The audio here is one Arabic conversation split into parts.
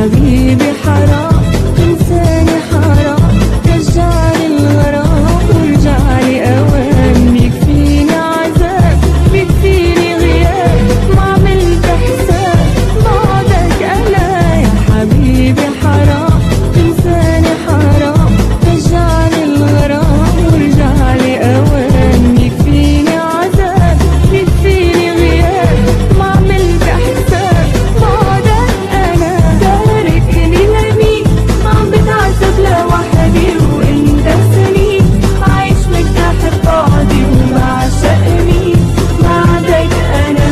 حبيبي حرام تنساني، حرام رجعلي الغرام ورجعلي أوام. بيكفيني عذاب بيكفيني غياب، ما عملت حساب بعدك أنا. يا حبيبي حرام تنساني، حرام رجعلي الغرام ورجعلي أوام. بيكفيني عذاب بيكفيني غياب، ما عملت حساب بعدك أنا. تاركني لمين عم بتعذب لوحدي، وانت سنين عايش مرتاح ببعدي وبعشق مين بعدك أنا.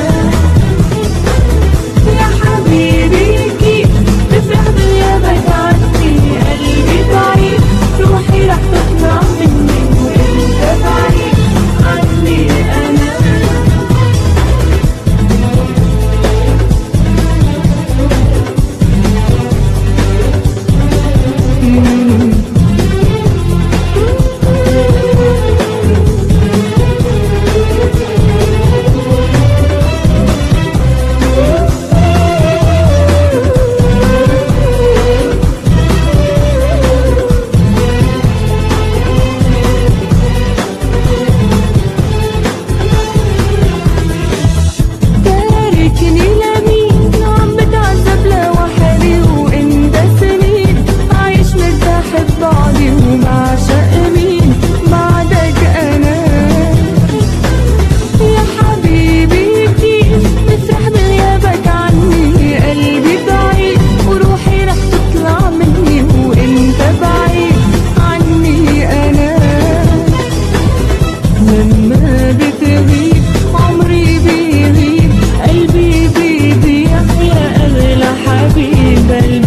يا حبيبي كيف بفرح بغيابك عني، قلبي ضعيف روحي رح تطلع مني وانت بعيد عني أنا. تاركني لمين عم بتعذب لوحدي، وانت سنين عايش مرتاح ببعدي وبعشق مين بعدك أنا. يا حبيبي كيف بفرح بغيابك عني، قلبي بعيد وروحي رح تطلع مني وانت بعيد عني أنا. لما بتغيب عمري بيغيب، قلبي بيضيع يا أغلى حبيب قلبي.